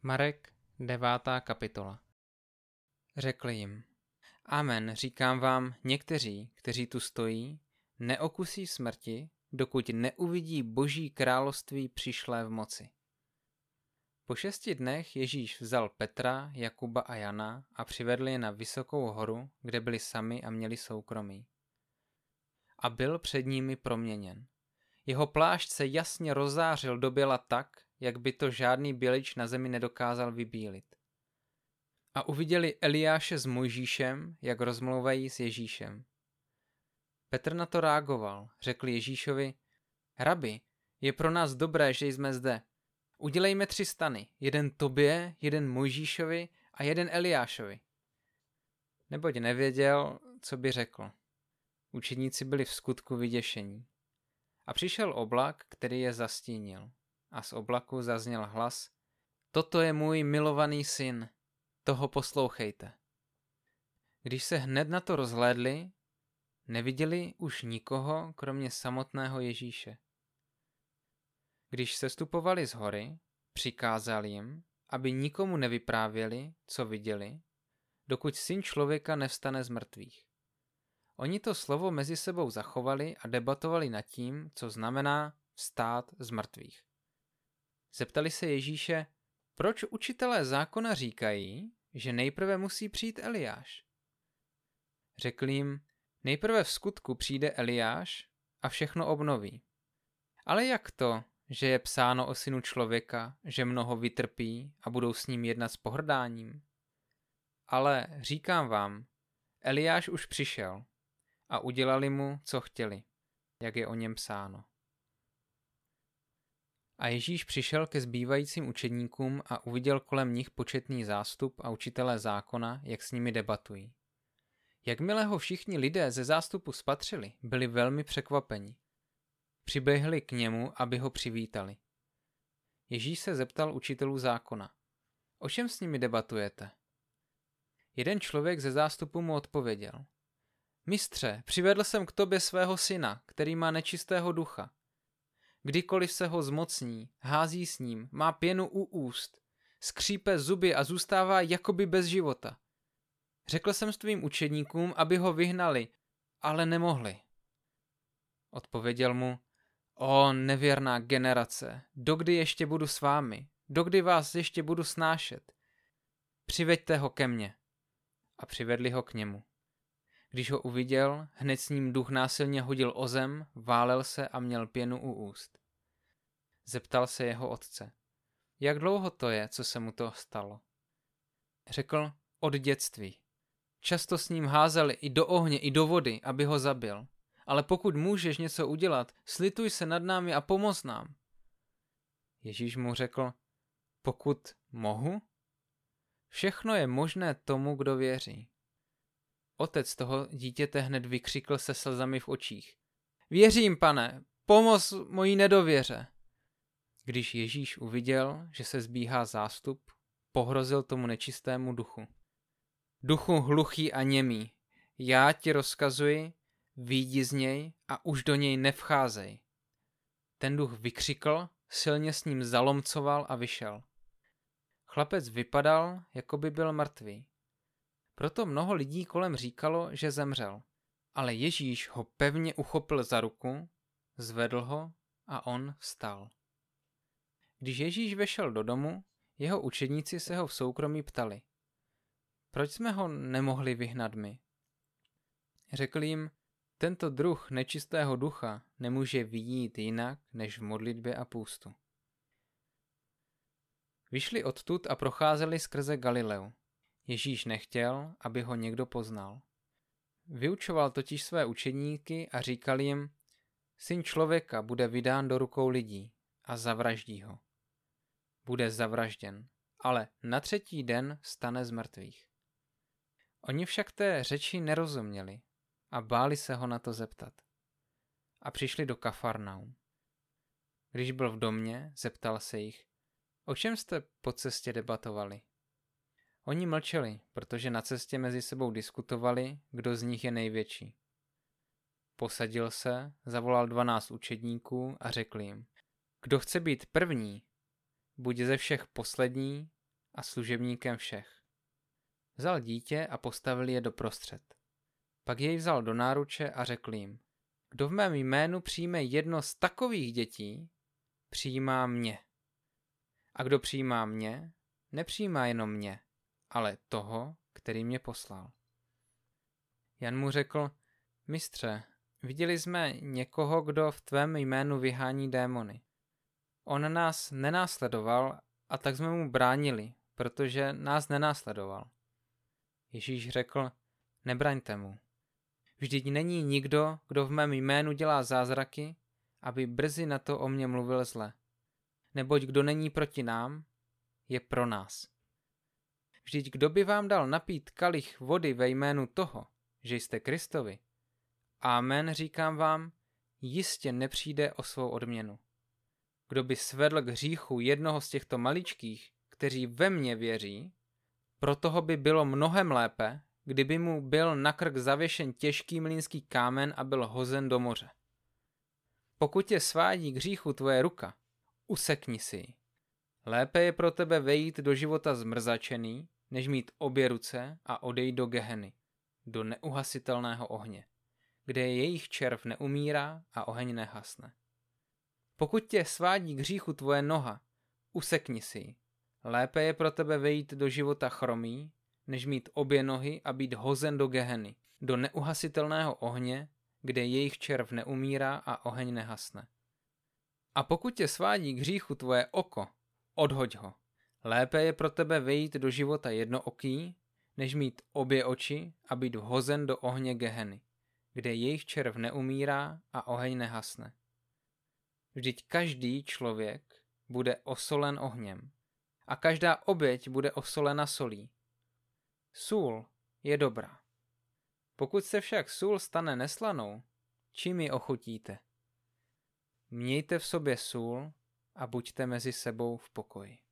Marek, 9. kapitola. Řekl jim: Amen, říkám vám, někteří, kteří tu stojí, neokusí smrti, dokud neuvidí Boží království přišlé v moci. Po 6 dnech Ježíš vzal Petra, Jakuba a Jana a přivedl je na vysokou horu, kde byli sami a měli soukromí. A byl před nimi proměněn. Jeho plášť se jasně rozzářil do běla tak, jak by to žádný bělič na zemi nedokázal vybílit. A uviděli Eliáše s Mojžíšem, jak rozmlouvají s Ježíšem. Petr na to reagoval, řekl Ježíšovi: Rabi, je pro nás dobré, že jsme zde. Udělejme 3 stany, jeden tobě, jeden Mojžíšovi a jeden Eliášovi. Neboť nevěděl, co by řekl. Učedníci byli vskutku vyděšení. A přišel oblak, který je zastínil. A z oblaku zazněl hlas: Toto je můj milovaný syn, toho poslouchejte. Když se hned na to rozhlédli, neviděli už nikoho, kromě samotného Ježíše. Když sestupovali z hory, přikázal jim, aby nikomu nevyprávěli, co viděli, dokud Syn člověka nevstane z mrtvých. Oni to slovo mezi sebou zachovali a debatovali nad tím, co znamená vstát z mrtvých. Zeptali se Ježíše: Proč učitelé zákona říkají, že nejprve musí přijít Eliáš? Řekl jim: Nejprve v skutku přijde Eliáš a všechno obnoví. Ale jak to, že je psáno o Synu člověka, že mnoho vytrpí a budou s ním jednat s pohrdáním? Ale říkám vám, Eliáš už přišel a udělali mu, co chtěli, jak je o něm psáno. A Ježíš přišel ke zbývajícím učedníkům a uviděl kolem nich početný zástup a učitelé zákona, jak s nimi debatují. Jakmile ho všichni lidé ze zástupu spatřili, byli velmi překvapeni. Přiběhli k němu, aby ho přivítali. Ježíš se zeptal učitelů zákona: O čem s nimi debatujete? Jeden člověk ze zástupu mu odpověděl: Mistře, přivedl jsem k tobě svého syna, který má nečistého ducha. Kdykoliv se ho zmocní, hází s ním, má pěnu u úst, skřípe zuby a zůstává jakoby bez života. Řekl jsem tvým učedníkům, aby ho vyhnali, ale nemohli. Odpověděl mu: O nevěrná generace, dokdy ještě budu s vámi, dokdy vás ještě budu snášet? Přiveďte ho ke mně. A přivedli ho k němu. Když ho uviděl, hned s ním duch násilně hodil o zem, válel se a měl pěnu u úst. Zeptal se jeho otce: Jak dlouho to je, co se mu to stalo? Řekl: Od dětství. Často s ním házeli i do ohně, i do vody, aby ho zabil. Ale pokud můžeš něco udělat, slituj se nad námi a pomoz nám. Ježíš mu řekl: Pokud mohu? Všechno je možné tomu, kdo věří. Otec toho dítěte hned vykřikl se slzami v očích: Věřím, Pane, pomoz mojí nedověře. Když Ježíš uviděl, že se zbíhá zástup, pohrozil tomu nečistému duchu: Duchu hluchý a němý, já ti rozkazuji, vyjdi z něj a už do něj nevcházej. Ten duch vykřikl, silně s ním zalomcoval a vyšel. Chlapec vypadal, jako by byl mrtvý. Proto mnoho lidí kolem říkalo, že zemřel. Ale Ježíš ho pevně uchopil za ruku, zvedl ho a on vstal. Když Ježíš vešel do domu, jeho učedníci se ho v soukromí ptali: Proč jsme ho nemohli vyhnat my? Řekl jim: Tento druh nečistého ducha nemůže vyjít jinak než v modlitbě a půstu. Vyšli odtud a procházeli skrze Galileu. Ježíš nechtěl, aby ho někdo poznal. Vyučoval totiž své učedníky a říkal jim: Syn člověka bude vydán do rukou lidí a zavraždí ho. Bude zavražděn, ale na 3. den vstane z mrtvých. Oni však té řeči nerozuměli a báli se ho na to zeptat. A přišli do Kafarnaum. Když byl v domě, zeptal se jich: O čem jste po cestě debatovali? Oni mlčeli, protože na cestě mezi sebou diskutovali, kdo z nich je největší. Posadil se, zavolal 12 učedníků a řekl jim: Kdo chce být první, buď ze všech poslední a služebníkem všech. Vzal dítě a postavil je doprostřed. Pak jej vzal do náruče a řekl jim: Kdo v mém jménu přijme jedno z takových dětí, přijímá mě. A kdo přijímá mě, nepřijímá jenom mě, ale toho, který mě poslal. Jan mu řekl: Mistře, viděli jsme někoho, kdo v tvém jménu vyhání démony. On nás nenásledoval a tak jsme mu bránili, protože nás nenásledoval. Ježíš řekl: Nebraňte mu. Vždyť není nikdo, kdo v mém jménu dělá zázraky, aby brzy na to o mně mluvil zle. Neboť kdo není proti nám, je pro nás. Vždyť kdo by vám dal napít kalich vody ve jménu toho, že jste Kristovi? Amen, říkám vám, jistě nepřijde o svou odměnu. Kdo by svedl k hříchu jednoho z těchto maličkých, kteří ve mně věří, pro toho by bylo mnohem lépe, kdyby mu byl na krk zavěšen těžký mlýnský kámen a byl hozen do moře. Pokud tě svádí k hříchu tvoje ruka, usekni si ji. Lépe je pro tebe vejít do života zmrzačený, než mít obě ruce a odejít do Geheny, do neuhasitelného ohně, kde jejich červ neumírá a oheň nehasne. Pokud tě svádí k hříchu tvoje noha, usekni si ji. Lépe je pro tebe vejít do života chromý, než mít obě nohy a být hozen do Geheny, do neuhasitelného ohně, kde jejich červ neumírá a oheň nehasne. A pokud tě svádí k hříchu tvoje oko, odhoď ho. Lépe je pro tebe vejít do života jednooký, než mít obě oči a být vhozen do ohně Geheny, kde jejich červ neumírá a oheň nehasne. Vždyť každý člověk bude osolen ohněm a každá oběť bude osolena solí. Sůl je dobrá. Pokud se však sůl stane neslanou, čím ji ochutíte? Mějte v sobě sůl a buďte mezi sebou v pokoji.